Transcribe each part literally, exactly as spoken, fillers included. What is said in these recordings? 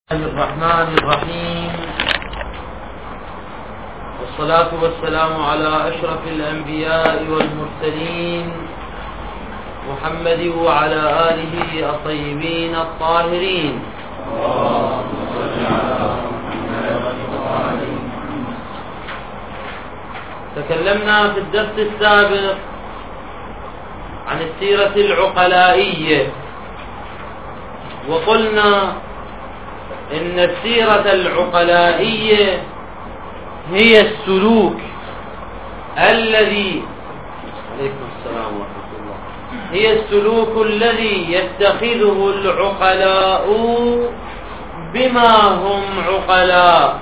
الرحمن الرحيم، والصلاة والسلام على أشرف الأنبياء والمرسلين محمد وعلى آله الطيبين الطاهرين. تكلمنا في الدرس السابق عن السيرة العقلائية، وقلنا إن السيرة العقلائية هي السلوك الذي عليكم السلام ورحمة الله هي السلوك الذي يتخذه العقلاء بما هم عقلاء.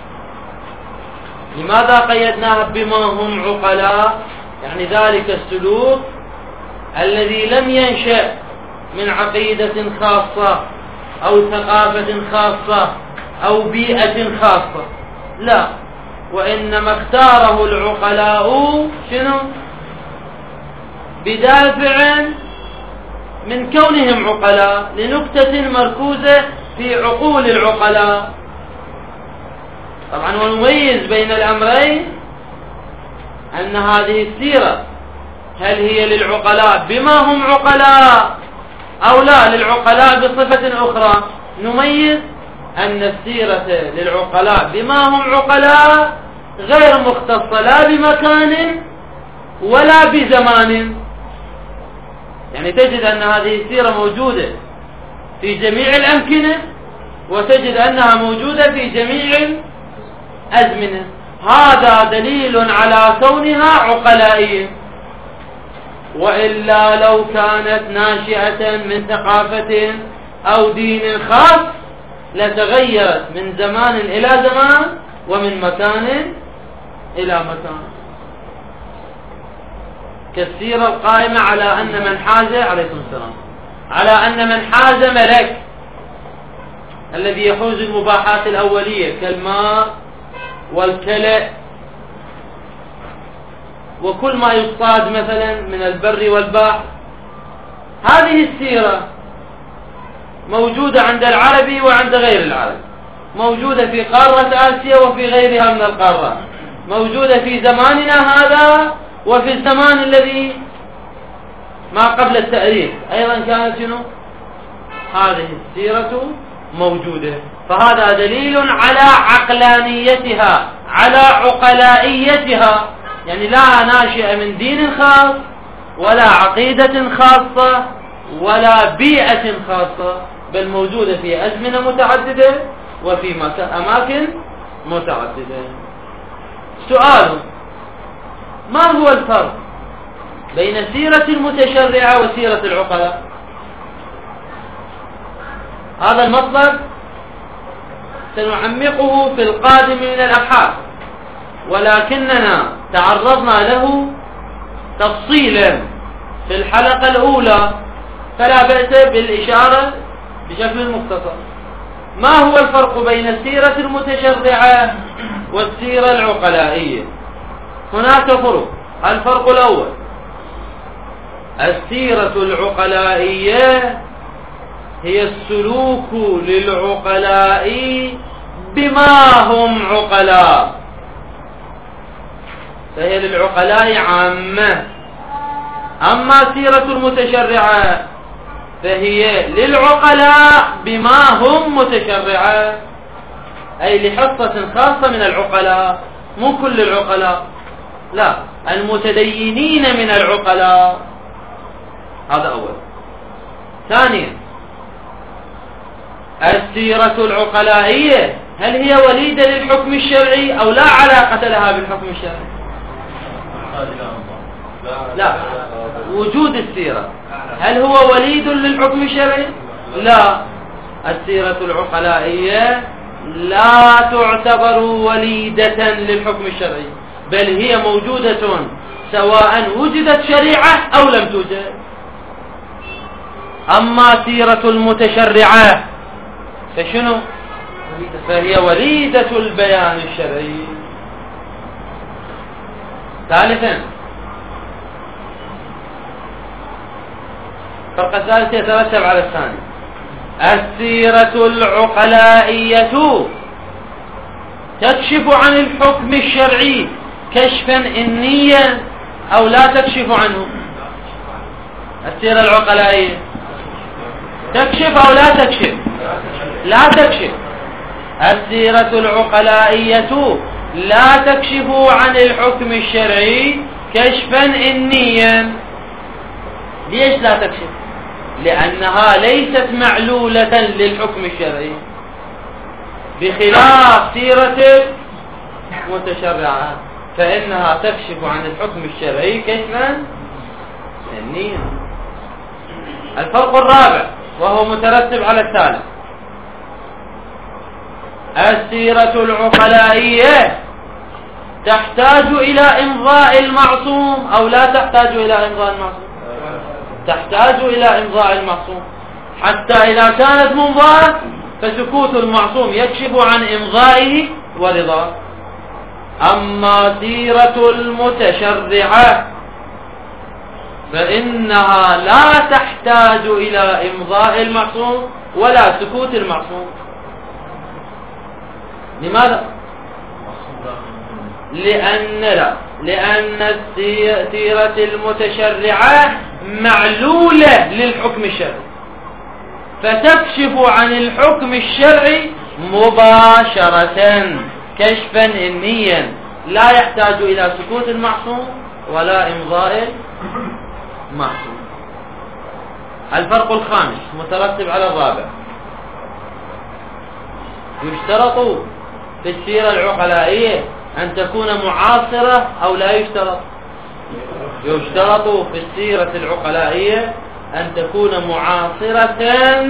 لماذا قيدناها بما هم عقلاء؟ يعني ذلك السلوك الذي لم ينشأ من عقيدة خاصة أو ثقافة خاصة أو بيئة خاصة، لا، وإنما اختاره العقلاء شنو؟ بدافع من كونهم عقلاء، لنكتة مركوزة في عقول العقلاء. طبعا ونميز بين الأمرين، أن هذه السيرة هل هي للعقلاء بما هم عقلاء أو لا للعقلاء بصفة أخرى. نميز أن السيرة للعقلاء بما هم عقلاء غير مختصة لا بمكان ولا بزمان. يعني تجد أن هذه السيرة موجودة في جميع الأمكنة، وتجد أنها موجودة في جميع الأزمنة. هذا دليل على كونها عقلائية، وإلا لو كانت ناشئة من ثقافة أو دين خاص لتغيرت من زمان إلى زمان ومن مكان إلى مكان، كالسيرة القائمة على أن من حاز عليكم السلام على أن من حاز ملك الذي يحوز المباحات الأولية كالماء والكلأ وكل ما يصطاد مثلا من البر والبحر. هذه السيرة موجودة عند العربي وعند غير العرب، موجودة في قارة آسيا وفي غيرها من القارات، موجودة في زماننا هذا وفي الزمان الذي ما قبل التأريخ أيضا كانت شنو؟ هذه السيرة موجودة. فهذا دليل على عقلانيتها، على عقلائيتها، يعني لا ناشئة من دين خاص ولا عقيدة خاصة ولا بيئة خاصة، بل موجودة في أزمنة متعددة وفي أماكن متعددة. سؤال: ما هو الفرق بين سيرة المتشرعة وسيرة العقلاء؟ هذا المطلب سنعمقه في القادم من الأبحاث، ولكننا تعرضنا له تفصيلا في الحلقة الأولى، فلا بأس بالإشارة بشكل مختصر. ما هو الفرق بين السيرة المتشرعة والسيرة العقلائية؟ هناك فرق. الفرق الأول: السيرة العقلائية هي السلوك للعقلاء بما هم عقلاء، فهي للعقلاء عامة. أما سيرة المتشرعة فهي للعقلاء بما هم متشرعة، أي لحصة خاصة من العقلاء، مو كل العقلاء، لا، المتدينين من العقلاء. هذا أول. ثانيا: السيرة العقلائية هل هي وليدة للحكم الشرعي أو لا علاقة لها بالحكم الشرعي؟ لا، وجود السيرة هل هو وليد للحكم الشرعي؟ لا، السيرة العقلائية لا تعتبر وليدة للحكم الشرعي، بل هي موجودة سواء وجدت شريعة أو لم توجد. أما سيرة المتشرعة فشنو؟ فهي وليدة البيان الشرعي. ثالثا: الفرق الثالث يترتب على الثاني. السيرة العقلائية تكشف عن الحكم الشرعي كشفا إنيا أو لا تكشف عنه؟ السيرة العقلائية تكشف أو لا تكشف؟ لا تكشف. السيرة العقلائية لا تكشف عن الحكم الشرعي كشفا إنيا. ليش لا تكشف؟ لأنها ليست معلولة للحكم الشرعي، بخلاف سيرة المتشرعة فإنها تكشف عن الحكم الشرعي كشفا إنيا. الفرق الرابع وهو مترتب على الثالث: السيرة العقلائية تحتاج إلى إمضاء المعصوم أو لا تحتاج إلى إمضاء المعصوم؟ تحتاج إلى إمضاء المعصوم، حتى إذا كانت ممضاة فسكوت المعصوم يكشف عن إمضائه ورضاه. أما سيرة المتشرعة فإنها لا تحتاج إلى إمضاء المعصوم ولا سكوت المعصوم. لماذا؟ لأن لا لأن سيرة المتشرعة معلولة للحكم الشرعي، فتكشف عن الحكم الشرعي مباشرة كشفا إنيا، لا يحتاج إلى سكوت المعصوم ولا إمضاء المعصوم. الفرق الخامس مترتب على الرابع: يشترط في السيرة العقلائية أن تكون معاصرة أو لا يشترط؟ يشترط في السيرة العقلائية أن تكون معاصرة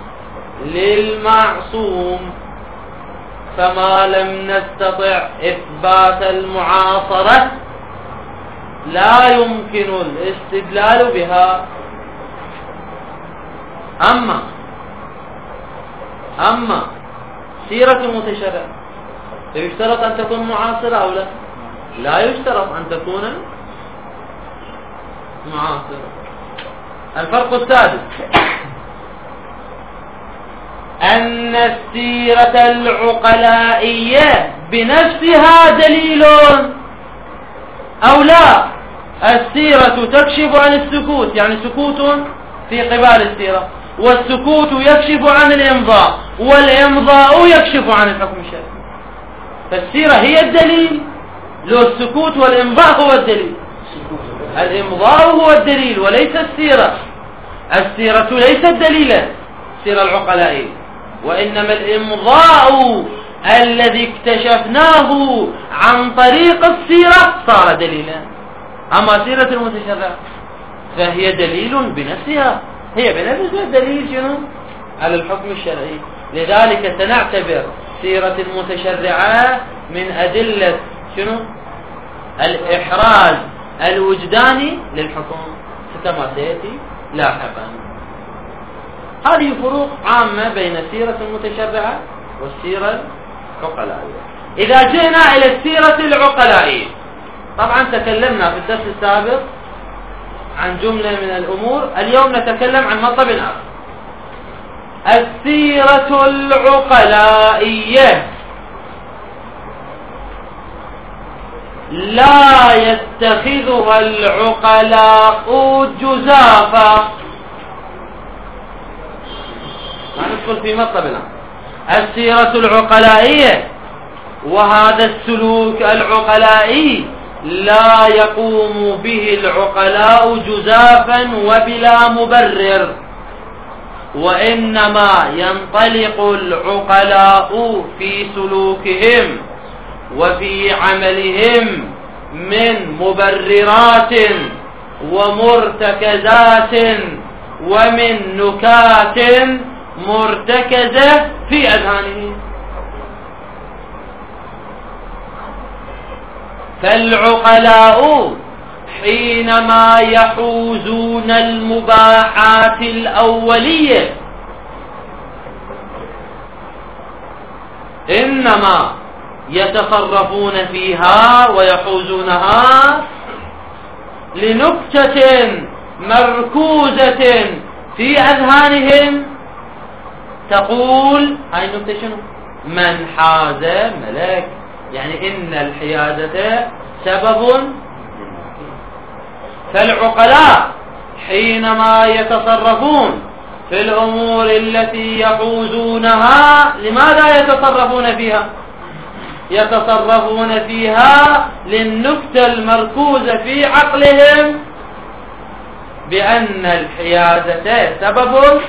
للمعصوم، فما لم نستطع إثبات المعاصرة لا يمكن الاستدلال بها. أما أما سيرة المتشرع يشترط أن تكون معاصرة أو لا؟ لا يشترط أن تكون معاصرة. الفرق السادس: أن السيرة العقلائية بنفسها دليل أو لا. السيرة تكشف عن السكوت، يعني سكوت في قبال السيرة، والسكوت يكشف عن الإمضاء، والإمضاء يكشف عن الحكم الشرعي. فالسيرة هي الدليل، لو السكوت والإمضاء هو الدليل. الإمضاء هو الدليل وليس السيرة. السيرة ليست دليلا، السيرة العقلائية، وإنما الإمضاء الذي اكتشفناه عن طريق السيرة صار دليلا. أما سيرة المتشرع فهي دليل بنفسها، هي بنفسها دليل شنو؟ على الحكم الشرعي. لذلك سنعتبر سيرة المتشرعة من أدلة شنو؟ الإحراز الوجداني للحكم كما سيأتي لاحقا. هذه فروق عامة بين سيرة المتشرعة والسيرة العقلائية. إذا جئنا إلى السيرة العقلائية، طبعا تكلمنا في الدرس السابق عن جملة من الأمور، اليوم نتكلم عن مطلب آخر. السيرة العقلائية لا يتخذها العقلاء جزافا. ما ندخل في مطلب الآن. السيرة العقلائية وهذا السلوك العقلائي لا يقوم به العقلاء جزافا وبلا مبرر، وإنما ينطلق العقلاء في سلوكهم وفي عملهم من مبررات ومرتكزات ومن نكات مرتكزة في أذهانهم. فالعقلاء حينما يحوزون المباحات الأولية إنما يتصرفون فيها ويحوزونها لنكتة مركوزة في أذهانهم تقول هاي النكتة شنو؟ من حاز ملك، يعني إن الحيازة سبب. فالعقلاء حينما يتصرفون في الأمور التي يحوزونها لماذا يتصرفون فيها؟ يتصرفون فيها للنكتة المركوزة في عقلهم بأن الحيازة سبب،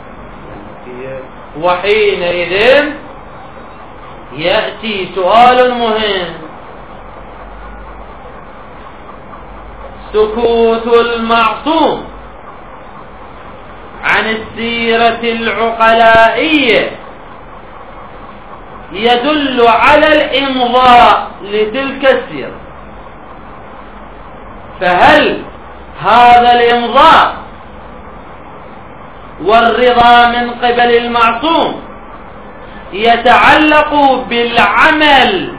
وحينئذ يأتي سؤال مهم: سكوت المعصوم عن السيرة العقلائية يدل على الإمضاء لتلك السيرة، فهل هذا الإمضاء والرضا من قبل المعصوم يتعلق بالعمل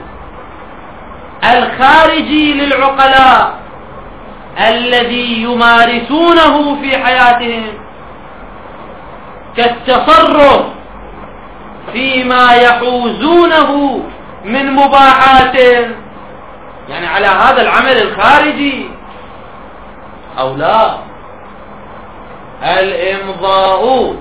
الخارجي للعقلاء الذي يمارسونه في حياتهم كالتصرف فيما يحوزونه من مباحات، يعني على هذا العمل الخارجي أو لا؟ الإمضاء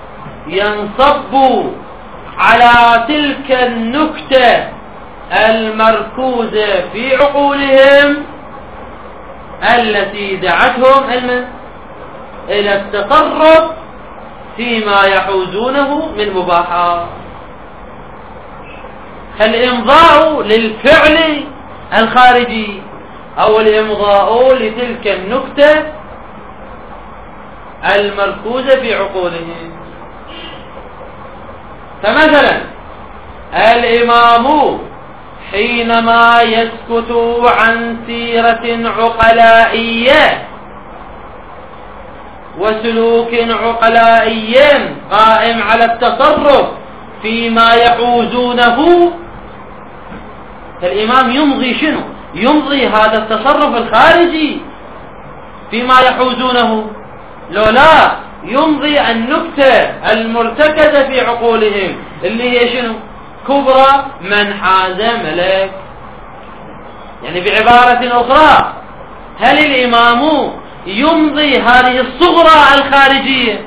ينصب على تلك النكتة المركوزة في عقولهم التي دعتهم إلى التصرف فيما يحوزونه من مباحات. الإمضاء للفعل الخارجي أو الإمضاء لتلك النكتة المركوزة في عقولهم. فمثلا الإمام حينما يسكت عن سيرة عقلائية وسلوك عقلائي قائم على التصرف فيما يحوزونه، فالإمام يمضي شنو؟ يمضي هذا التصرف الخارجي فيما يحوزونه، لو لا يمضي النكتة المرتكزة في عقولهم اللي هي شنو؟ كبرى من حاز ملك. يعني بعبارة أخرى، هل الإمام يمضي هذه الصغرى الخارجية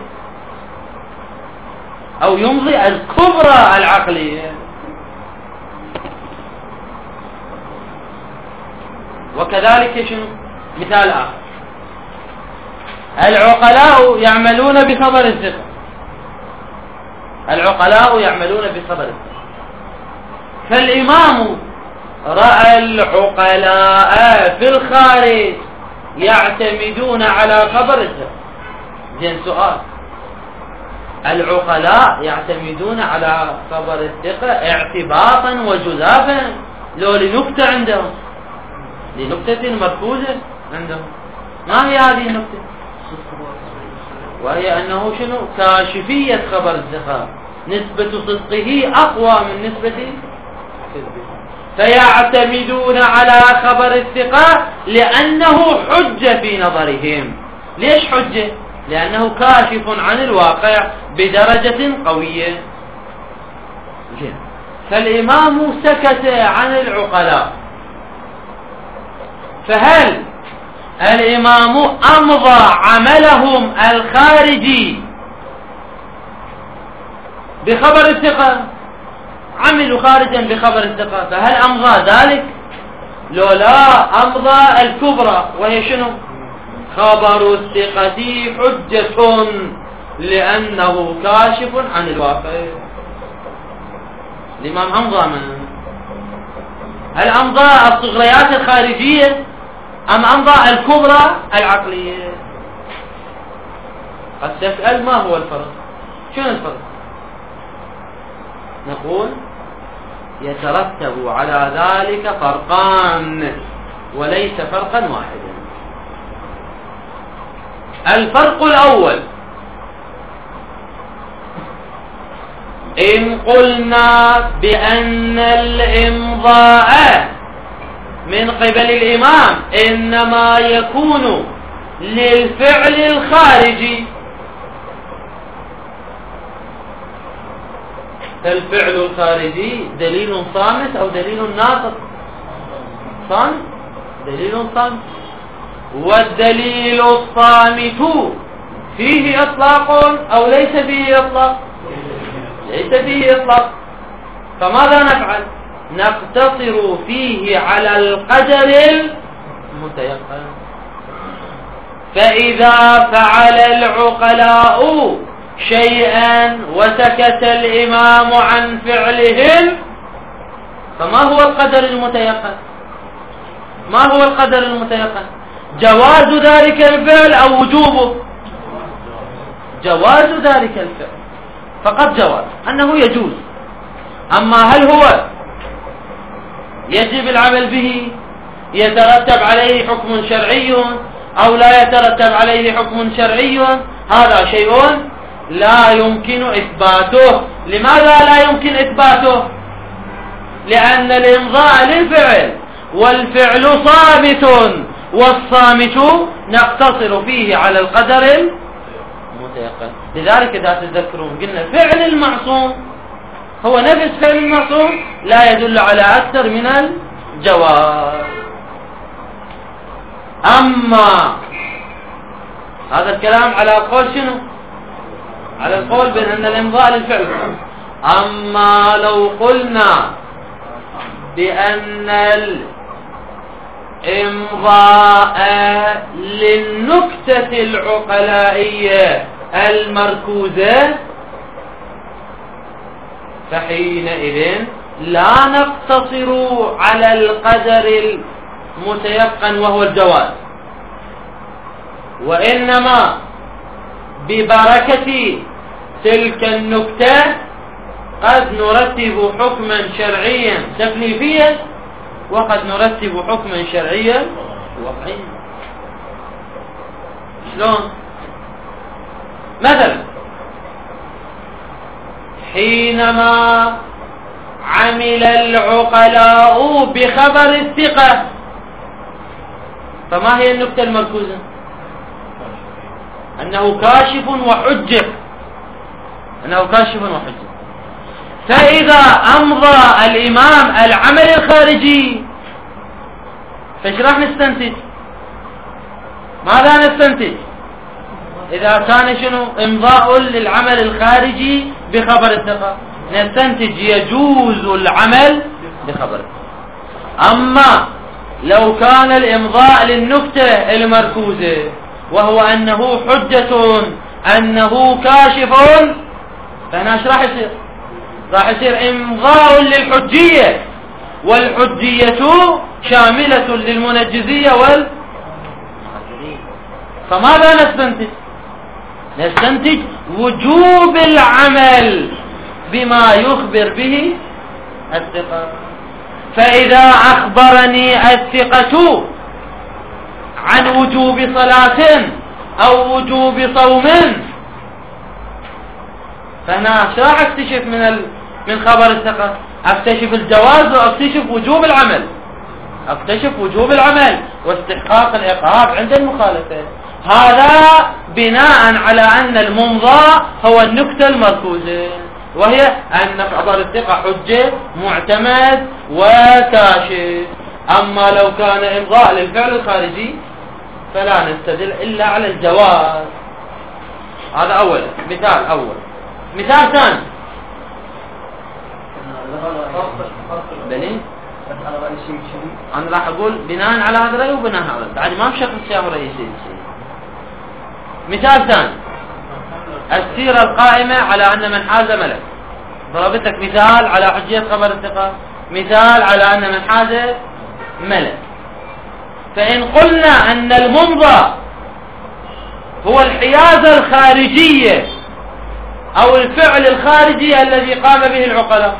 أو يمضي الكبرى العقلية؟ وكذلك شنو؟ مثال آخر: العقلاء يعملون بخبر الثقة، العقلاء يعملون بخبر الثقة، فالإمام رأى العقلاء في الخارج يعتمدون على خبر الثقة. زين، سؤال: العقلاء يعتمدون على خبر الثقة اعتباطا وجزافا لو لنكتة عندهم، لنكتة مركوزة عندهم؟ ما هي هذه النكتة؟ وهي أنه شنو؟ كاشفية خبر الثقة، نسبة صدقه أقوى من نسبة كذبه، فيعتمدون على خبر الثقة لأنه حجة في نظرهم. ليش حجة؟ لأنه كاشف عن الواقع بدرجة قوية. فالإمام سكت عن العقلاء، فهل الإمام أمضى عملهم الخارجي بخبر الثقة؟ عملوا خارجا بخبر الثقة، فهل أمضى ذلك؟ لو لا، أمضى الكبرى وهي شنو؟ خبر الثقة حجة لأنه كاشف عن الواقع. الإمام أمضى من؟ هل أمضى الصغريات الخارجية أم أمضى الكبرى العقلية؟ قد تسأل: ما هو الفرق؟ شنو الفرق؟ نقول: يترتب على ذلك فرقان وليس فرقا واحدا. الفرق الأول: إن قلنا بأن الإمضاء من قبل الإمام إنما يكون للفعل الخارجي، الفعل الخارجي دليل صامت أو دليل ناطق؟ صامت، دليل صامت. والدليل الصامت فيه إطلاق أو ليس فيه إطلاق؟ ليس فيه إطلاق. فماذا نفعل؟ نقتصر فيه على القدر المتيقن. فإذا فعل العقلاء شيئا وسكت الإمام عن فعلهم، فما هو القدر المتيقن؟ ما هو القدر المتيقن؟ جواز ذلك الفعل أو وجوبه؟ جواز ذلك الفعل، فقط جواز أنه يجوز. أما هل هو يجب العمل به، يترتب عليه حكم شرعي أو لا يترتب عليه حكم شرعي، هذا شيء لا يمكن إثباته. لماذا لا يمكن إثباته؟ لأن الإمضاء للفعل، والفعل صامت، والصامت نقتصر فيه على القدر المتيقن. لذلك إذا تذكرون قلنا فعل المعصوم هو نفس فعل المعصوم، لا يدل على أكثر من الجواز. أما هذا الكلام على قول شنو؟ على القول بأن الإمضاء للفعل. أما لو قلنا بأن الإمضاء للنكتة العقلائية المركوزة، فحينئذ لا نقتصر على القدر المتيقن وهو الجواز، وإنما ببركة تلك النكتة قد نرتب حكما شرعيا تكليفيا، وقد نرتب حكما شرعيا وضعيا. شلون؟ مثلا حينما عمل العقلاء بخبر الثقة، فما هي النكتة المركوزة؟ أنه كاشف وحجة، أنه كاشف وحجة. فإذا أمضى الإمام العمل الخارجي، فايش راح نستنتج؟ ماذا نستنتج؟ إذا كان شنو إمضاء للعمل الخارجي بخبر الثقة، نستنتج يجوز العمل بخبر الثقة. أما لو كان الإمضاء للنكتة المركوزة وهو أنه حجة، أنه كاشف، فهنا ايش راح يصير؟ راح يصير إمضاء للحجية، والحجية شاملة للمنجزية وال فماذا نستنتج؟ نستنتج وجوب العمل بما يخبر به الثقة. فإذا أخبرني الثقة عن وجوب صلاة أو وجوب صوم، فهنا شو راح اكتشف من ال... من خبر الثقة؟ اكتشف الجواز واكتشف وجوب العمل، اكتشف وجوب العمل واستحقاق العقاب عند المخالفة. هذا بناء على أن الممضى هو النكتة المركوزة، وهي أن خبر الثقة حجة معتمد وكاشف. أما لو كان إمضاء للفعل الخارجي فلا نستدل إلا على الجواز. هذا أول مثال. أول مثال ثاني، بني أنا راح أقول بناء على هذا الرأي وبناء على هذا، بعد ما بشكل سياق رئيسي. مثال ثاني، السيرة القائمة على أن من حاز ملك. ضربت لك مثال على حجية خبر الثقة، مثال على أن من حاز ملك. فإن قلنا أن الممضى هو الحيازة الخارجية أو الفعل الخارجي الذي قام به العقلاء،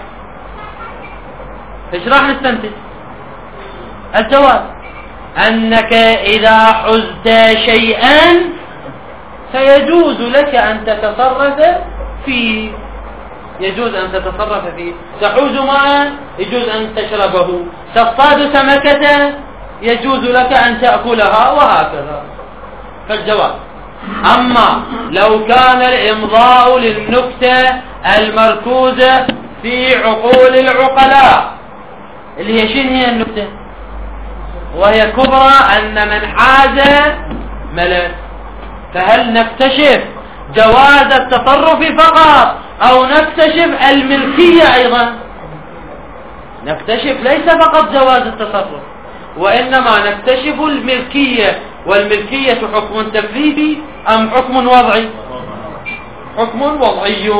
ايش راح نستنتج؟ الجواز، أنك إذا حزت شيئا فيجوز لك أن تتصرف فيه، يجوز أن تتصرف فيه. تحوز ماء يجوز أن تشربه، تصطاد سمكة يجوز لك أن تأكلها، وهكذا. فالجواز. أما لو كان الإمضاء للنكتة المركوزة في عقول العقلاء، اللي هي شنو هي النكتة؟ وهي كبرى أن من حاز ملك. فهل نكتشف جواز التصرف فقط أو نكتشف الملكية أيضا؟ نكتشف ليس فقط جواز التصرف، وإنما نكتشف الملكية. والملكية حكم تكليفي أم حكم وضعي؟ حكم وضعي.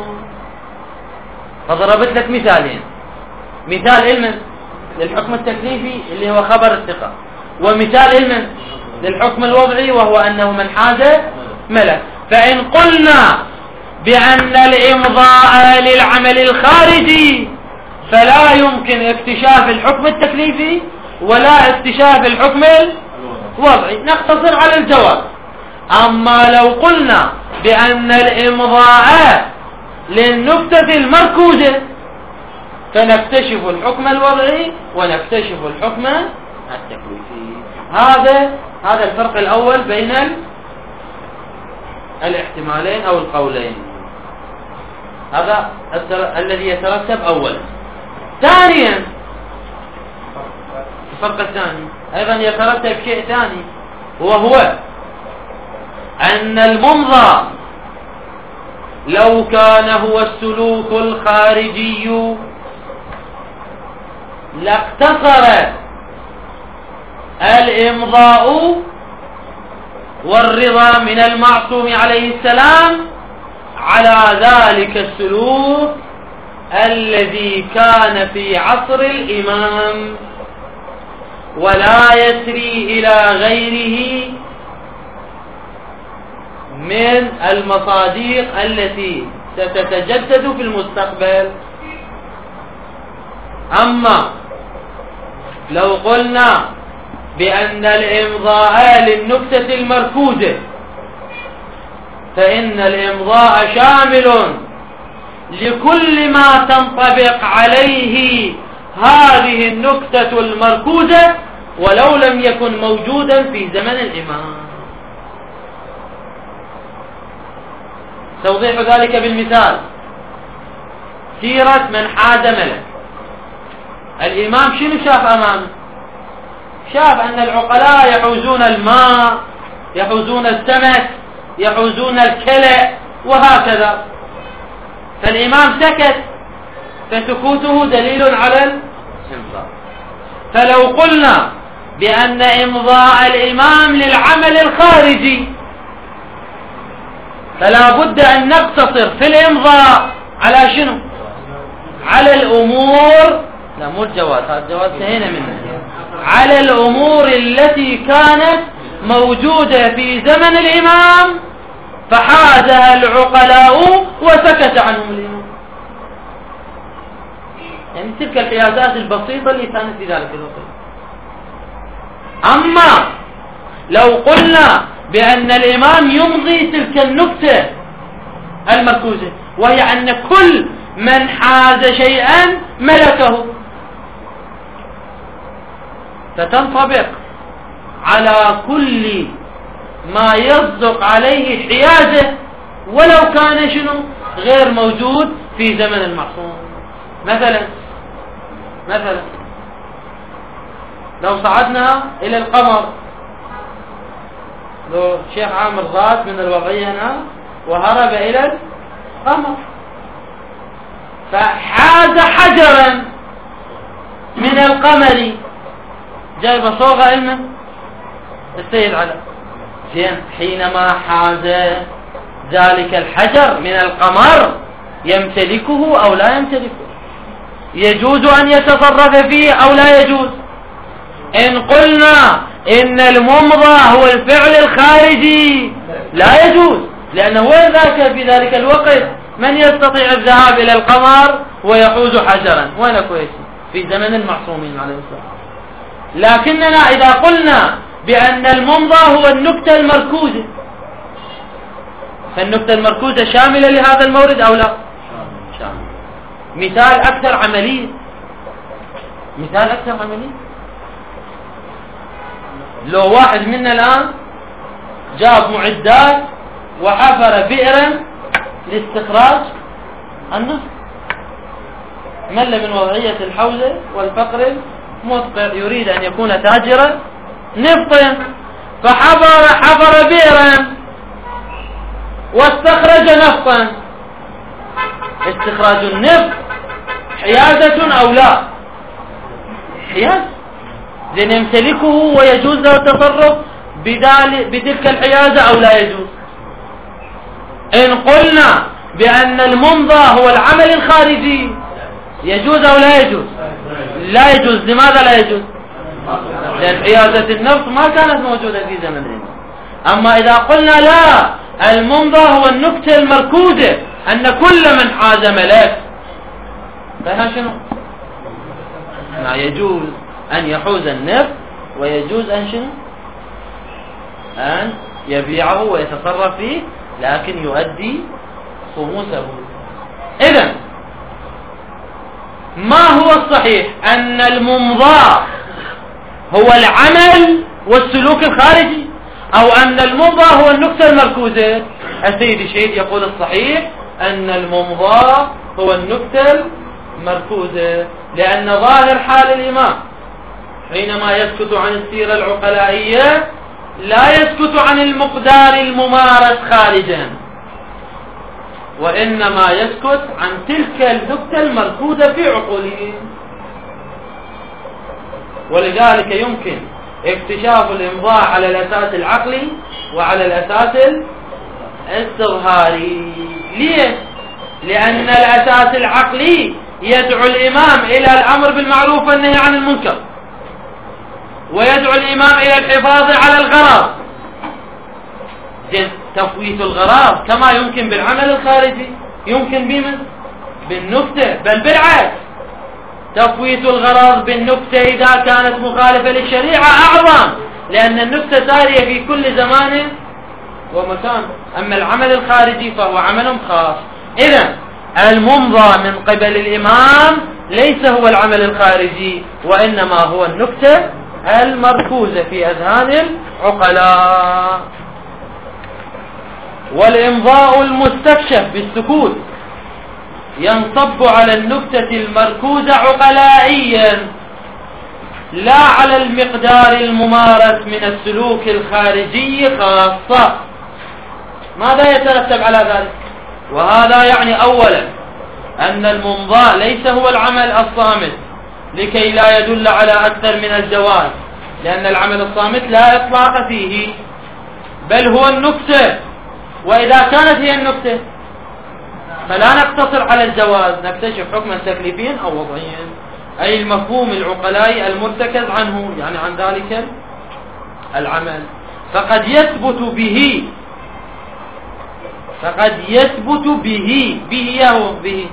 فضربت لك مثالين، مثال علما للحكم التكليفي اللي هو خبر الثقة، ومثال علما للحكم الوضعي وهو أنه من حاز ملك. فإن قلنا بأن الإمضاء للعمل الخارجي فلا يمكن اكتشاف الحكم التكليفي ولا اكتشاف الحكم الوضعي، نقتصر على الجواز. أما لو قلنا بأن الإمضاء للنكتة المركوزة فنكتشف الحكم الوضعي ونكتشف الحكم التكليفي. هذا هذا الفرق الأول بين الاحتمالين أو القولين. هذا الذي يترتب أولا. ثانيا الفرق الثاني أيضا يترتب شيء ثاني، وهو أن الممضى لو كان هو السلوك الخارجي لاقتصر الإمضاء والرضا من المعصوم عليه السلام على ذلك السلوك الذي كان في عصر الإمام، ولا يسري إلى غيره من المصادق التي ستتجدد في المستقبل. أما لو قلنا بأن الإمضاء للنكتة المركوزة فإن الإمضاء شامل لكل ما تنطبق عليه هذه النكتة المركوزة ولو لم يكن موجودا في زمن الإمام. توضيح ذلك بالمثال: سيرة من حاز ملك. الإمام شنو شاف أمامه؟ شاف أن العقلاء يحوزون الماء، يحوزون السمك، يحوزون الكلى وهكذا، فالإمام سكت، فسكوته دليل على الإمضاء. فلو قلنا بأن إمضاء الإمام للعمل الخارجي فلا بد أن نقتصر في الإمضاء على شنو؟ على الأمور، لا مو الجواز، هذا الجواز انتهينا منه، على الأمور التي كانت موجودة في زمن الإمام فحازها العقلاء وسكت عنهم الإمام. يعني تلك الحيازات البسيطة اللي كانت في ذلك الوقت. أما لو قلنا بأن الإمام يمضي تلك النكتة المركوزة، وهي أن كل من حاز شيئا ملكه، فتنطبق على كل ما يصدق عليه حيازه ولو كان شنو غير موجود في زمن المعصوم. مثلا مثلا لو صعدنا إلى القمر، لو شيخ عامر ضاد من الوضعية هنا وهرب إلى القمر فحاز حجرا من القمر، جايب صوغة علمه السيد علي زين، حينما حاز ذلك الحجر من القمر يمتلكه أو لا يمتلكه؟ يجوز أن يتصرف فيه أو لا يجوز؟ إن قلنا إن الممضى هو الفعل الخارجي لا يجوز، لأنه وين ذاك في ذلك الوقت من يستطيع الذهاب إلى القمر ويحوز حجرا؟ وين كويس في زمن المعصومين عليه السلام. لكننا إذا قلنا بأن الممضى هو النكتة المركوزة فالنكتة المركوزة شاملة لهذا المورد أو لا؟ شاملة. مثال أكثر عملي، مثال أكثر عملي، لو واحد منا الآن جاب معدات وحفر بئرا لاستخراج النفط، مل من وضعية الحوزة والفقر المدقق، يريد أن يكون تاجرا نفطا، فحفر حفر بئرا واستخرج نفطا. استخراج النفط حيازة أو لا؟ حيازة، لأن يمتلكه ويجوز له التصرف بتلك الحيازة أو لا يجوز. إن قلنا بأن الممضى هو العمل الخارجي يجوز أو لا يجوز؟ لا يجوز. لماذا لا يجوز؟ لأن حيازة النفط ما كانت موجودة في زمن الإمام. أما إذا قلنا لا، الممضى هو النكتة المركوزة، أن كل من حاز ملك، فها شنو؟ ما يجوز أن يحوز النفط ويجوز أن شنو؟ أن يبيعه ويتصرف فيه، لكن يؤدي خموسه. إذن ما هو الصحيح؟ أن الممضى هو العمل والسلوك الخارجي، أو أن الممضى هو النكتة المركوزة؟ السيد الشهيد يقول الصحيح أن الممضى هو النكتة المركوزة، لأن ظاهر حال الإمام حينما يسكت عن السيرة العقلائية لا يسكت عن المقدار الممارس خارجا، وإنما يسكت عن تلك النكتة المركوزة في عقولهم. ولذلك يمكن اكتشاف الإمضاء على الأساس العقلي وعلى الأساس الاستظهاري. ليش؟ لأن الأساس العقلي يدعو الإمام إلى الأمر بالمعروف والنهي عن المنكر، ويدعو الإمام إلى الحفاظ على الغرض. تفويت الغرض كما يمكن بالعمل الخارجي يمكن بمن؟ بالنكتة، بل بالعكس، تفويت الغرض بالنكتة إذا كانت مخالفة للشريعة أعظم، لأن النكتة سارية في كل زمان ومكان. أما العمل الخارجي فهو عمل خاص. إذن الممضى من قبل الإمام ليس هو العمل الخارجي، وإنما هو النكتة المركوزة في أذهان العقلاء. والإمضاء المستكشف بالسكوت ينصب على النكتة المركوزة عقلائيا، لا على المقدار الممارس من السلوك الخارجي خاصة. ماذا يترتب على ذلك؟ وهذا يعني أولا أن الممضاء ليس هو العمل الصامت لكي لا يدل على أكثر من الجواز، لأن العمل الصامت لا إطلاق فيه، بل هو النكتة. وإذا كانت هي النكتة فلا نقتصر على الجواز، نكتشف حكما تكليفيا أو وضعيا، أي المفهوم العقلائي المرتكز عنه، يعني عن ذلك العمل. فقد يثبت به فقد يثبت به به يهو به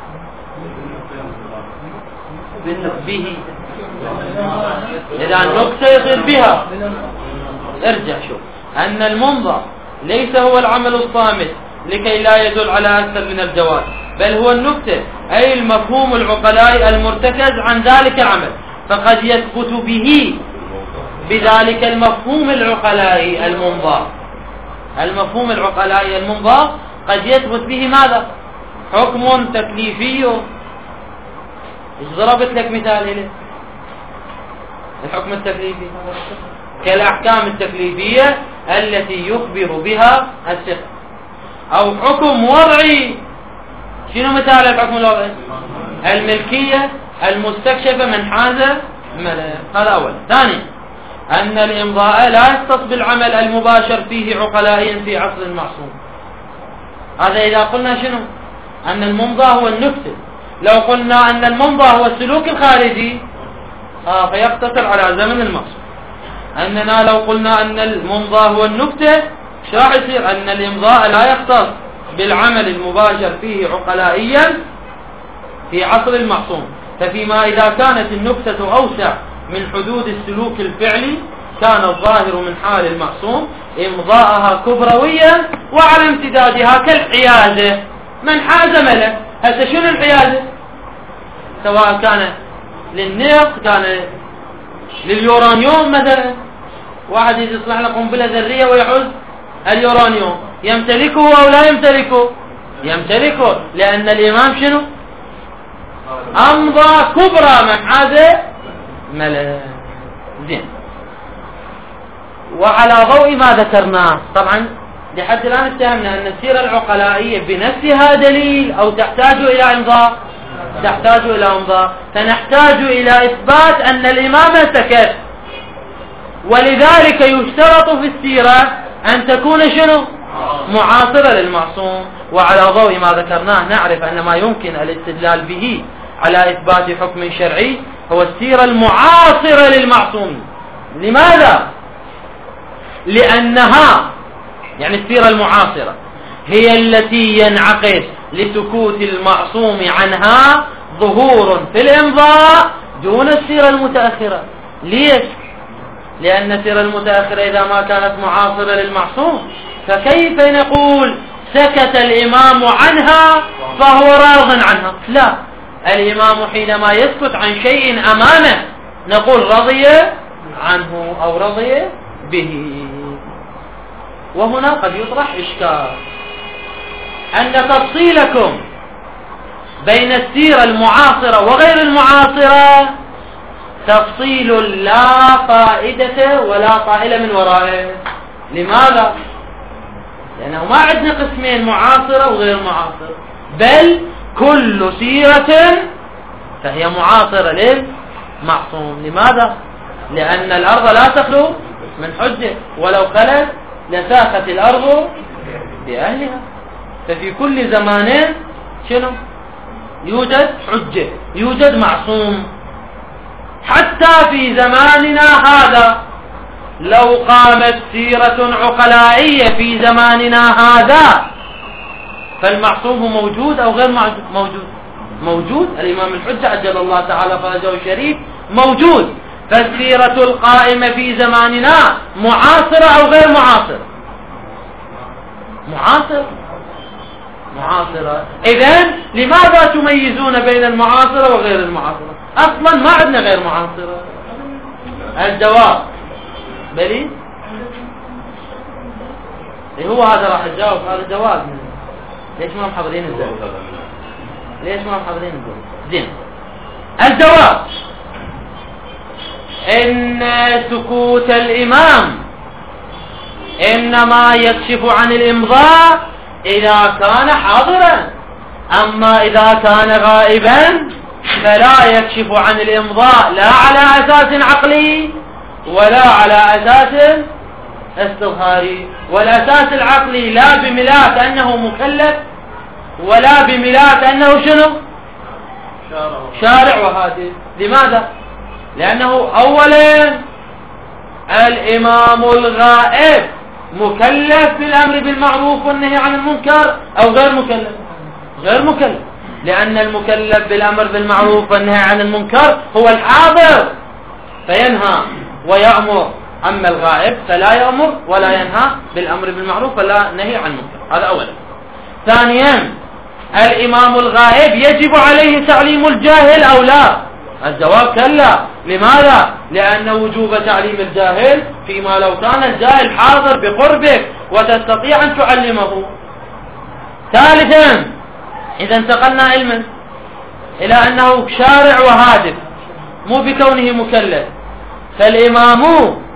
به إذا النكتة يصير بها. ارجع شوف أن الممضى ليس هو العمل الصامت لكي لا يدل على أكثر من الجواز، بل هو النكتة، أي المفهوم العقلائي المرتكز عن ذلك العمل. فقد يثبت به بذلك المفهوم العقلائي الممضى، المفهوم العقلائي الممضى قد يثبت به ماذا؟ حكم تكليفي. إيش ضربت لك مثال إليه؟ الحكم التكليفي كالأحكام التكليفية التي يخبر بها الثقة، أو حكم وضعي. شنو مثال الحكم الوضعي؟ الملكية المستكشفة من حاز ملك. هذا أول. ثاني أن الإمضاء لا يختص بالعمل المباشر فيه عقلائيا في عصر المعصوم. هذا إذا قلنا شنو؟ أن الممضى هو النكتة. لو قلنا أن الممضى هو السلوك الخارجي آه فيقتصر على زمن المعصوم. أننا لو قلنا أن الممضى هو النكتة شو راح يصير؟ أن الإمضاء لا يختص بالعمل المباشر فيه عقلائيا في عصر المعصوم. ففيما إذا كانت النكتة أوسع من حدود السلوك الفعلي كان الظاهر من حال المعصوم إمضاءها كبرويا وعلى امتدادها كالحيازة. من حاز ملك، هذا شنو الحيازة؟ سواء كان للنفط، كان لليورانيوم مثلا، واحد يصلح له قنبلة ذرية ويحوز اليورانيوم، يمتلكه أو لا يمتلكه؟ يمتلكه، لأن الإمام شنو؟ أمضى كبرى من حاز ملك. زين. وعلى ضوء ما ذكرناه، طبعا لحد الآن اتهمنا أن السيرة العقلائية بنفسها دليل أو تحتاج إلى إمضاء، تحتاج إلى إمضاء، فنحتاج إلى إثبات أن الإمام سكت. ولذلك يشترط في السيرة أن تكون شنو؟ معاصرة للمعصوم. وعلى ضوء ما ذكرناه نعرف أن ما يمكن الاستدلال به على إثبات حكم شرعي هو السيرة المعاصرة للمعصوم. لماذا؟ لأنها يعني السيرة المعاصرة هي التي ينعقد لسكوت المعصوم عنها ظهور في الإمضاء دون السيرة المتأخرة. ليش؟ لأن السيرة المتأخرة إذا ما كانت معاصرة للمعصوم فكيف نقول سكت الإمام عنها فهو راض عنها؟ لا، الإمام حينما يسكت عن شيء أمامه نقول رضي عنه أو رضي به. وهنا قد يطرح إشكال أن تفصيلكم بين السيرة المعاصرة وغير المعاصرة تفصيل لا فائدة ولا طائل من ورائه. لماذا؟ لأنه ما عندنا قسمين معاصرة وغير معاصرة، بل كل سيرة فهي معاصرة للمعصوم. لماذا؟ لأن الأرض لا تخلو من حجة، ولو خلت لساخت الأرض بأهلها. ففي كل زمان شنو؟ يوجد حجة، يوجد معصوم. حتى في زماننا هذا لو قامت سيرة عقلائية في زماننا هذا فالمعصوم موجود أو غير موجود؟ موجود. الإمام الحجة عجل الله تعالى فرجه الشريف موجود. فالسيرة القائمة في زماننا معاصرة أو غير معاصرة؟ معاصرة. معاصرة. إذن لماذا تميزون بين المعاصرة وغير المعاصرة؟ أصلا ما عندنا غير معاصرة. الجواب بلي هو هذا راح تجاوب. هذا الجواب ليش ما محضرين الزوج؟ ليش ما محضرين الزوج؟ زين. الجواب إن سكوت الإمام إنما يكشف عن الإمضاء إذا كان حاضرا، أما إذا كان غائبا فلا يكشف عن الإمضاء لا على أساس عقلي ولا على أساس استظهاري. والأساس العقلي لا بملاك أنه مكلف ولا بملاك أنه شنو؟ شارع وهادي. لماذا؟ لأنه أولا الإمام الغائب مكلف بالأمر بالمعروف والنهي عن المنكر أو غير مكلف؟ غير مكلف، لأن المكلف بالأمر بالمعروف والنهي عن المنكر هو الحاضر فينهى ويأمر، أما الغائب فلا يأمر ولا ينهى بالأمر بالمعروف ولا نهي عن المنكر. هذا أولا. ثانيا الإمام الغائب يجب عليه تعليم الجاهل أو لا؟ الجواب كلا. لماذا؟ لأن وجوب تعليم الجاهل فيما لو كان الجاهل حاضر بقربك وتستطيع أن تعلمه. ثالثا إذا انتقلنا علما إلى أنه شارع وهادف مو بكونه مكلف، فالإمام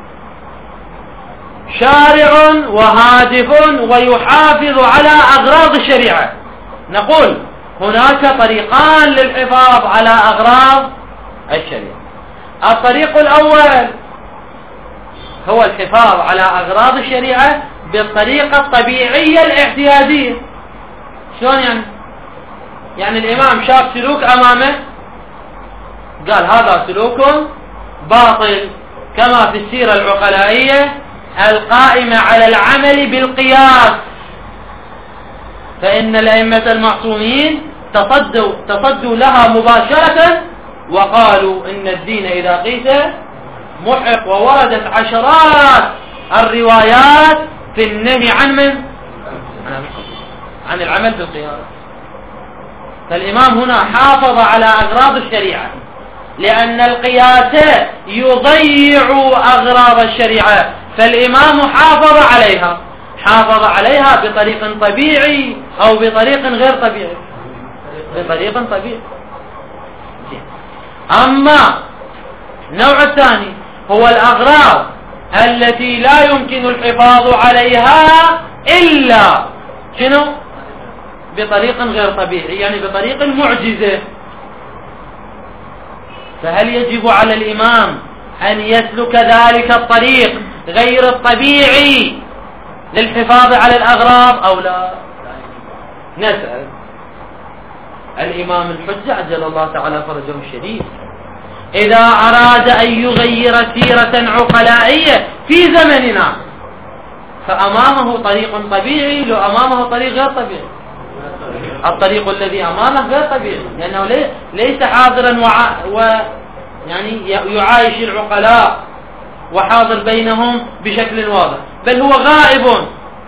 شارع وهادف ويحافظ على أغراض الشريعة. نقول هناك طريقان للحفاظ على أغراض الشريعة. الطريق الأول هو الحفاظ على أغراض الشريعة بالطريقة الطبيعية الاعتيادية. شلون يعني؟ يعني الإمام شاف سلوك أمامه قال هذا سلوك باطل، كما في السيرة العقلائية القائمة على العمل بالقياس، فإن الأئمة المعصومين تصدوا, تصدوا لها مباشرة وقالوا إن الدين إذا قيس محق، ووردت عشرات الروايات في النهي عن من؟ عن العمل بالقياس. فالإمام هنا حافظ على أغراض الشريعة، لأن القياس يضيع أغراض الشريعة، فالإمام حافظ عليها حافظ عليها بطريق طبيعي أو بطريق غير طبيعي؟ بطريق طبيعي. أما النوع الثاني هو الأغراض التي لا يمكن الحفاظ عليها إلا شنو؟ بطريق غير طبيعي، يعني بطريق معجزة. فهل يجب على الإمام أن يسلك ذلك الطريق غير الطبيعي للحفاظ على الأغراض أو لا؟ نسأل الإمام الحجة عجل الله تعالى فرجه الشريف، إذا أراد أن يغير سيرة عقلائية في زمننا فأمامه طريق طبيعي لو أمامه طريق غير طبيعي؟ الطريق الذي أمامه غير طبيعي، لأنه ليس حاضرا وع... و يعني يعايش العقلاء وحاضر بينهم بشكل واضح، بل هو غائب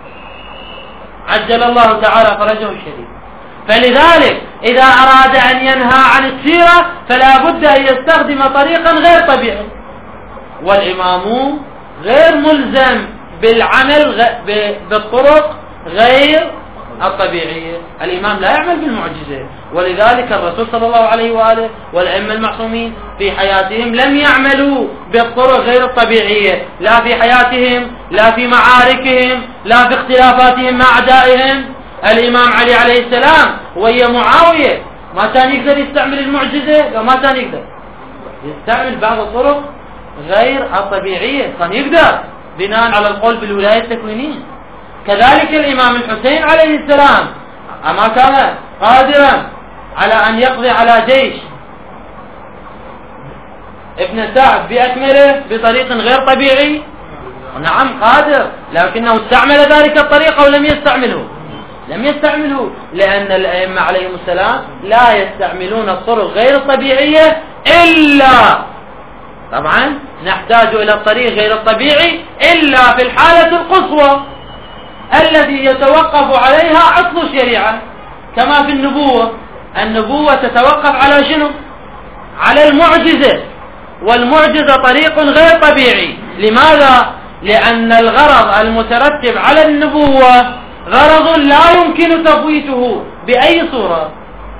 عجل الله تعالى فرجه الشريف. فلذلك إذا أراد أن ينهى عن السيرة فلا بد أن يستخدم طريقا غير طبيعي، والإمام غير ملزم بالعمل بالطرق غير الطبيعية. الإمام لا يعمل بالمعجزة، ولذلك الرسول صلى الله عليه وآله والأئمة المعصومين في حياتهم لم يعملوا بالطرق غير الطبيعية، لا في حياتهم، لا في معاركهم، لا في اختلافاتهم مع أعدائهم. الإمام علي عليه السلام ويا معاوية ما كان يقدر يستعمل المعجزة، لا ما كان يقدر يستعمل بعض الطرق غير الطبيعية، كان يقدر بناء على القول بالولاية التكوينية. كذلك الإمام الحسين عليه السلام أما كان قادرا على أن يقضي على جيش ابن سعد بأكمله بطريق غير طبيعي؟ نعم قادر، لكنه استعمل ذلك الطريق أو لم يستعمله؟ لم يستعمله، لأن الأئمة عليهم السلام لا يستعملون الطرق غير الطبيعية إلا، طبعا نحتاج إلى الطريق غير الطبيعي إلا في الحالة القصوى التي يتوقف عليها أصل الشريعة، كما في النبوة. النبوة تتوقف على شنو؟ على المعجزة، والمعجزة طريق غير طبيعي. لماذا؟ لأن الغرض المترتب على النبوة غرض لا يمكن تفويته بأي صورة،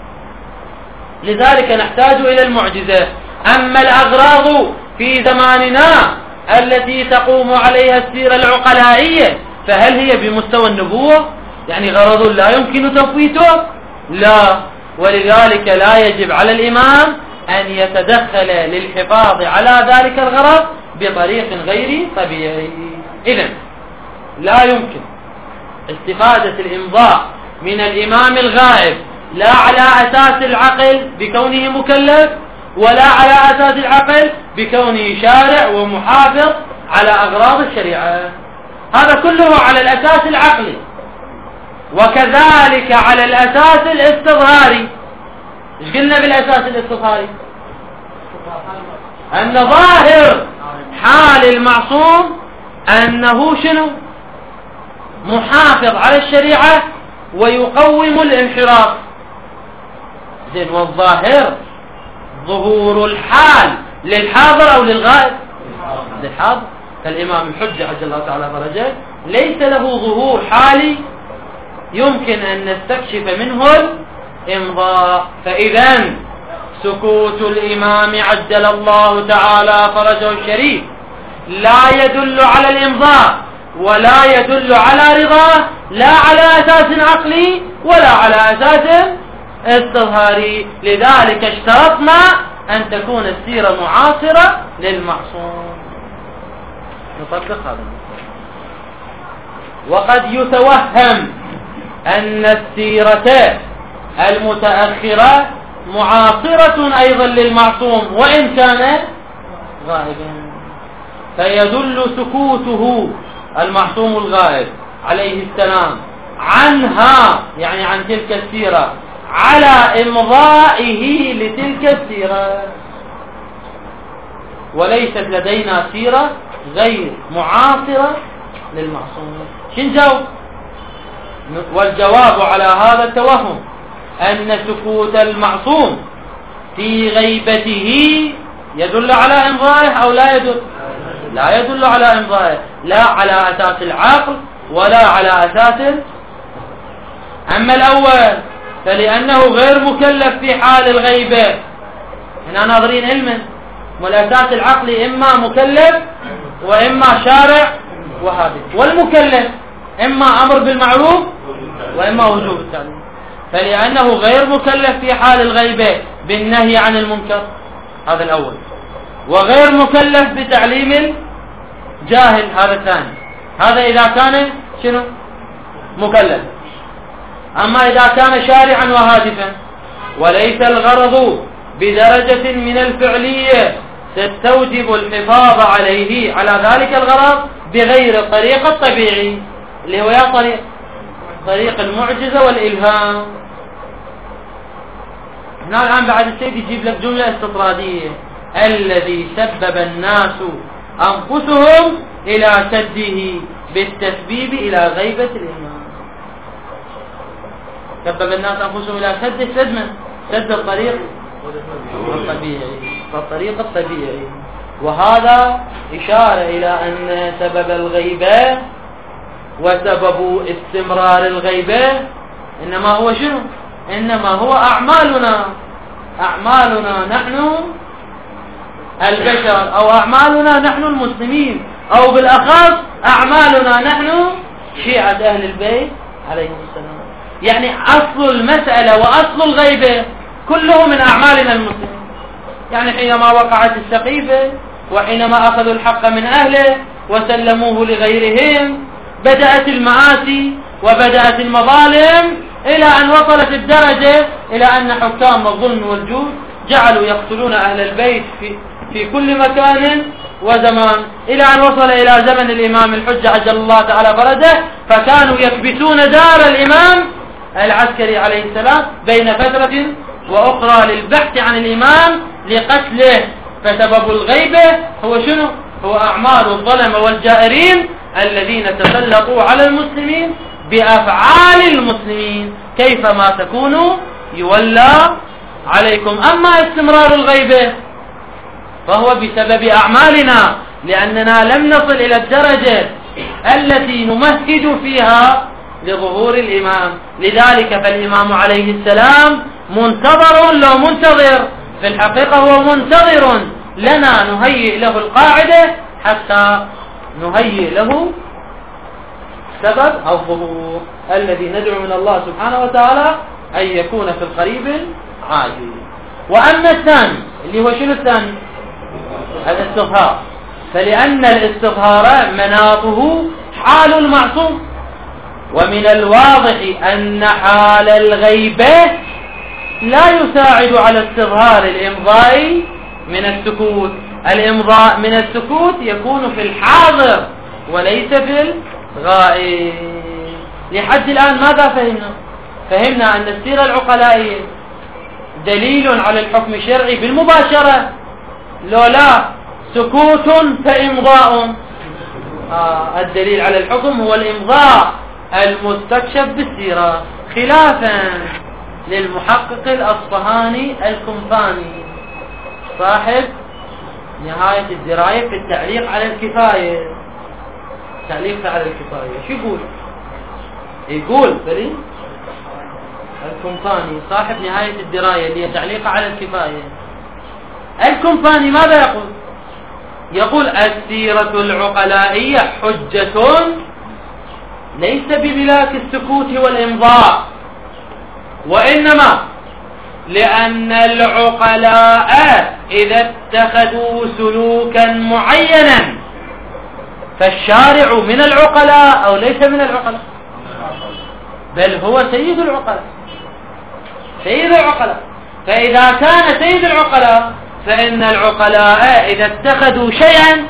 لذلك نحتاج إلى المعجزة. أما الأغراض في زماننا التي تقوم عليها السيرة العقلائية فهل هي بمستوى النبوة؟ يعني غرض لا يمكن تفويته؟ لا، ولذلك لا يجب على الإمام أن يتدخل للحفاظ على ذلك الغرض بطريق غير طبيعي. إذن لا يمكن استفادة الإمضاء من الإمام الغائب لا على أساس العقل بكونه مكلف، ولا على أساس العقل بكونه شارع ومحافظ على أغراض الشريعة، هذا كله على الأساس العقلي. وكذلك على الأساس الاستظهاري. ايش قلنا بالأساس الاستظهاري؟ أن ظاهر حال المعصوم أنه شنو؟ محافظ على الشريعة ويقوم الانحراف. زين، والظاهر ظهور الحال للحاضر أو للغائب؟ للحاضر. فالإمام الحجة عجل الله تعالى فرجه ليس له ظهور حالي يمكن أن نستكشف منه الإمضاء، فإذا سكوت الإمام عجل الله تعالى فرجه الشريف لا يدل على الإمضاء ولا يدل على رضاه، لا على أساس عقلي ولا على أساس استظهاري. لذلك اشترطنا أن تكون السيرة معاصرة للمعصوم. نطبق هذا المثال. وقد يتوهم أن السيرة المتأخرة معاصرة أيضا للمعصوم وإن كان غائبا، فيدل سكوته المعصوم الغائب عليه السلام عنها، يعني عن تلك السيرة، على إمضائه لتلك السيرة. وليست لدينا سيرة غير معاصرة للمعصوم. شن جاوب؟ والجواب على هذا التوهم أن سكوت المعصوم في غيبته يدل على إمضائه أو لا يدل؟ لا يدل على إمضائه، لا على أساس العقل ولا على أساس. أما الأول فلأنه غير مكلف في حال الغيبة هنا ناظرين علما، والأساس العقلي إما مكلف وإما شارع وحادث، والمكلف إما أمر بالمعروف وإما وجوب التعليم. فلأنه غير مكلف في حال الغيبة بالنهي عن المنكر، هذا الأول، وغير مكلف بتعليم الجاهل، هذا الثاني. هذا إذا كان شنو مكلف. أما إذا كان شارعا وهادفا وليس الغرض بدرجة من الفعلية تستوجب الحفاظ عليه على ذلك الغرض بغير الطريق الطبيعي اللي هو يا طريق طريق المعجزة والإلهام. هنا الآن بعد السيد يجيب لك جملة استطرادية: الذي سبب الناس أنفسهم إلى سده بالتسبيب إلى غيبة الإمام. سبب الناس أنفسهم إلى سد سد من سد الطريق الطبيعي، فالطريق الطبيعي. وهذا إشارة إلى أن سبب الغيبة وسبب استمرار الغيبة إنما هو شنو؟ إنما هو أعمالنا، أعمالنا نحن البشر، أو أعمالنا نحن المسلمين، أو بالأخص أعمالنا نحن شيعة أهل البيت عليهم السلام. يعني أصل المسألة وأصل الغيبة كله من أعمالنا المسلمين. يعني حينما وقعت السقيفة وحينما أخذوا الحق من أهله وسلموه لغيرهم بدأت المآسي وبدأت المظالم إلى أن وصلت الدرجة إلى أن حكام الظلم والجود جعلوا يقتلون أهل البيت في, في كل مكان وزمان، إلى أن وصل إلى زمن الإمام الحجة عجل الله تعالى فرجه، فكانوا يكبسون دار الإمام العسكري عليه السلام بين فترة وأخرى للبحث عن الإمام لقتله. فسبب الغيبة هو شنو؟ هو أعمال الظلم والجائرين الذين تسلطوا على المسلمين بأفعال المسلمين، كيفما تكونوا يولى عليكم. أما استمرار الغيبة فهو بسبب أعمالنا، لأننا لم نصل إلى الدرجة التي نمهد فيها لظهور الإمام. لذلك فالإمام عليه السلام منتظر لو منتظر، في الحقيقة هو منتظر لنا نهيئ له القاعدة حتى نهيئ له سبب أو ظهور الذي ندعو من الله سبحانه وتعالى أن يكون في القريب العاجل. وأما الثاني اللي هو شنو الثاني؟ الاستظهار. فلأن الاستظهار مناطه حال المعصوم، ومن الواضح أن حال الغيبة لا يساعد على استظهار الإمضاء من السكوت. الإمضاء من السكوت يكون في الحاضر وليس في الغائب. لحد الآن ماذا فهمنا؟ فهمنا أن السيرة العقلائية دليل على الحكم الشرعي بالمباشرة، لولا سكوت فإمضاء. آه الدليل على الحكم هو الإمضاء المستكشف بالسيرة، خلافا للمحقق الأصفهاني الكمفاني صاحب نهاية الدراية في التعليق على الكفاية. تعليق على الكفاية شو يقول؟ يقول فريد الكمفاني صاحب نهاية الدراية اللي هي تعليق على الكفاية. الكمفاني ماذا يقول؟ يقول السيرة العقلائية حجة ليس بملاك السكوت والإمضاء، وإنما لأن العقلاء إذا اتخذوا سلوكا معينا فالشارع من العقلاء أو ليس من العقلاء، بل هو سيد العقلاء، سيد العقلاء. فإذا كان سيد العقلاء فإن العقلاء إذا اتخذوا شيئا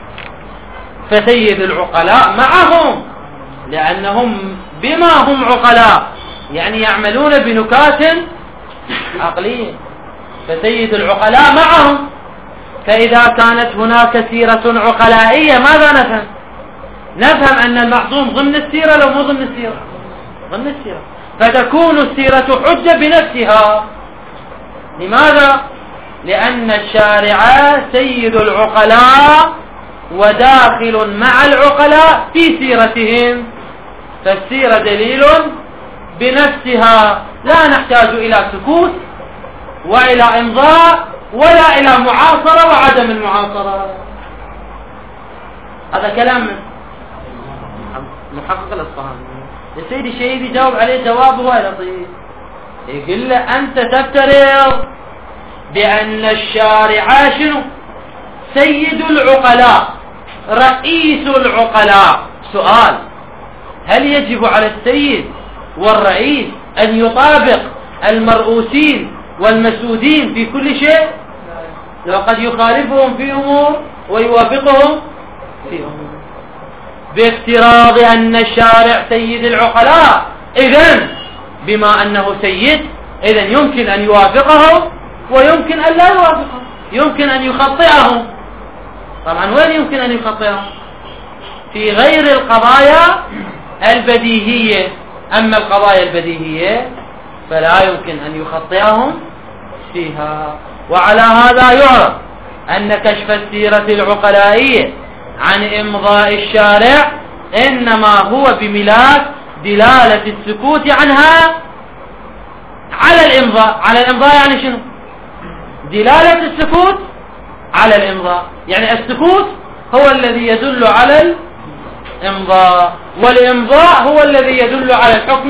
فسيد العقلاء معهم، لأنهم بما هم عقلاء يعني يعملون بنكات عقلية، فسيد العقلاء معهم. فإذا كانت هناك سيرة عقلائية ماذا نفهم؟ نفهم أن المعصوم ضمن السيرة لو مو ضمن السيرة؟ ضمن السيرة، فتكون السيرة حجة بنفسها. لماذا؟ لأن الشارع سيد العقلاء وداخل مع العقلاء في سيرتهم، فالسيرة دليل بنفسها، لا نحتاج إلى سكوت وإلى إمضاء ولا إلى معاصرة وعدم المعاصرة. هذا كلام محقق الأصفهاني. السيد الشهيد يجاوب عليه جواب هو لطيف، يقول له أنت تفترض بأن الشارع شنو؟ سيد العقلاء، رئيس العقلاء. سؤال: هل يجب على السيد والرئيس أن يطابق المرؤوسين والمسؤولين في كل شيء؟ لو قد يخالفهم في أمور ويوافقهم في أمور. بافتراض أن الشارع سيد العقلاء، إذن بما أنه سيد إذن يمكن أن يوافقهم ويمكن أن لا يوافقهم، يمكن أن يخطئهم. طبعا وين يمكن أن يخطئهم؟ في غير القضايا البديهية. أما القضايا البديهية فلا يمكن أن يخطئهم فيها. وعلى هذا يعرف أن كشف السيرة العقلائية عن إمضاء الشارع إنما هو بملاك دلالة السكوت عنها على الإمضاء. على الإمضاء يعني شنو؟ دلالة السكوت على الإمضاء، يعني السكوت هو الذي يدل على الإمضاء، والإمضاء هو الذي يدل على الحكم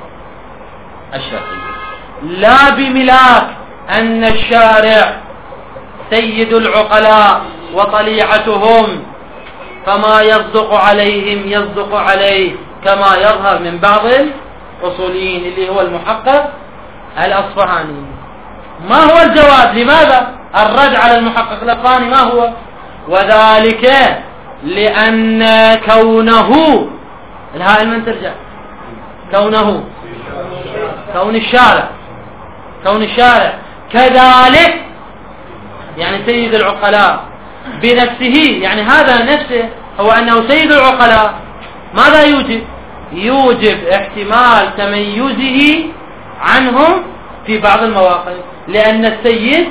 الشرعي. لا بملاك أن الشارع سيد العقلاء وطليعتهم، فما يصدق عليهم يصدق عليه، كما يظهر من بعض الأصوليين اللي هو المحقق الأصفهاني. ما هو الجواب؟ لماذا الرد على المحقق الأصفهاني؟ ما هو؟ وذلك لأن كونه، الهاء من ترجع، كونه كون الشارع كون الشارع كذلك، يعني سيد العقلاء بنفسه، يعني هذا نفسه هو أنه سيد العقلاء. ماذا يوجب؟ يوجب احتمال تميزه عنهم في بعض المواقف، لأن السيد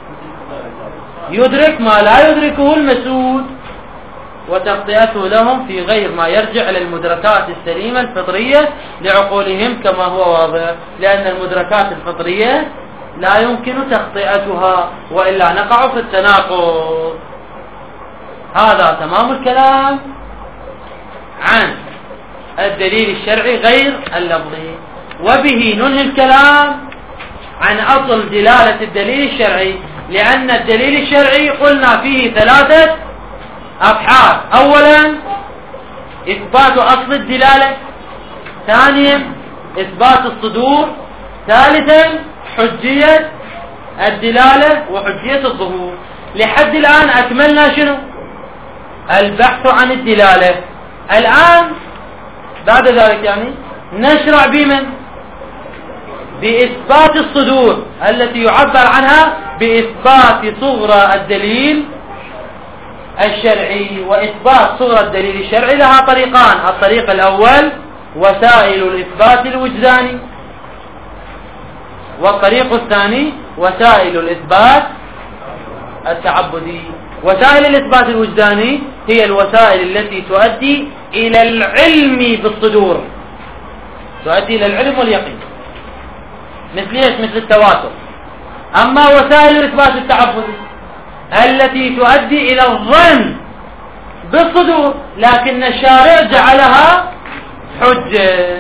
يدرك ما لا يدركه المسؤول، وتغطيته لهم في غير ما يرجع للمدركات السليمة الفطرية لعقولهم كما هو واضح، لأن المدركات الفطرية لا يمكن تخطئتها وإلا نقع في التناقض. هذا تمام الكلام عن الدليل الشرعي غير اللفظي. وبه ننهي الكلام عن أصل دلالة الدليل الشرعي، لأن الدليل الشرعي قلنا فيه ثلاثة أبحاث: أولا إثبات أصل الدلالة، ثانيا إثبات الصدور، ثالثا حجية الدلالة وحجية الظهور. لحد الآن أكملنا شنو؟ البحث عن الدلالة. الآن بعد ذلك يعني نشرع بمن؟ بإثبات الصدور التي يعبر عنها بإثبات صغرى الدليل الشرعي. وإثبات صغرى الدليل الشرعي لها طريقان: الطريق الأول وسائل الإثبات الوجداني، والطريق الثاني وسائل الإثبات التعبدي. وسائل الإثبات الوجداني هي الوسائل التي تؤدي إلى العلم بالصدور، تؤدي إلى العلم واليقين، مثل ايش؟ مثل التواتر. أما وسائل الإثبات التعبدي التي تؤدي إلى الظن بالصدور، لكن الشارع جعلها حجة.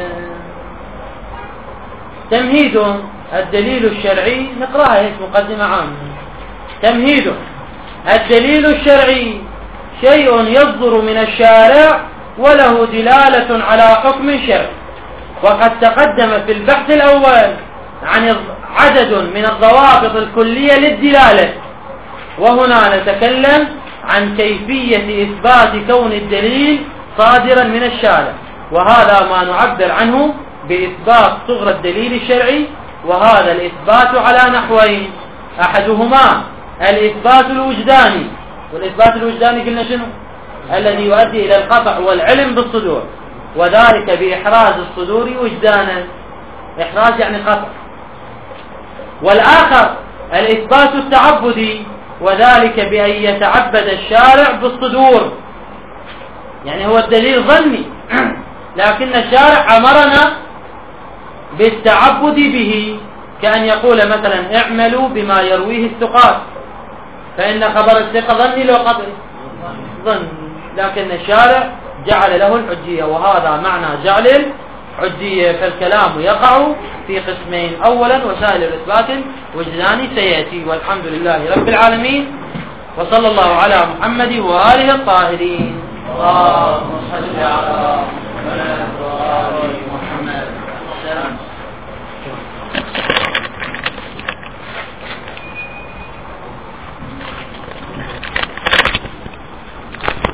تمهيد الدليل الشرعي، نقرأها هيك مقدمة عامة. تمهيد الدليل الشرعي شيء يصدر من الشارع وله دلالة على حكم شرعي. وقد تقدم في البحث الأول عن عدد من الضوابط الكلية للدلالة، وهنا نتكلم عن كيفية إثبات كون الدليل صادرا من الشارع، وهذا ما نعبر عنه بإثبات صغرى الدليل الشرعي. وهذا الإثبات على نحوين: أحدهما الإثبات الوجداني، والإثبات الوجداني قلنا شنو؟ الذي يؤدي إلى القطع والعلم بالصدور، وذلك بإحراز الصدور وجدانا. إحراز يعني قطع. والآخر الإثبات التعبدي، وذلك بأن يتعبد الشارع بالصدور، يعني هو الدليل ظني لكن الشارع أمرنا بالتعبد به، كأن يقول مثلا اعملوا بما يرويه الثقات، فإن خبر الثقة ظني لو قطعي ظن، لكن الشارع جعل له الحجية، وهذا معنى جعل الحجية. فالكلام يقع في قسمين: أولا وسائل الإثبات وجداني سيأتي. والحمد لله رب العالمين، وصلى الله على محمد وآله الطاهرين. اللهم صل على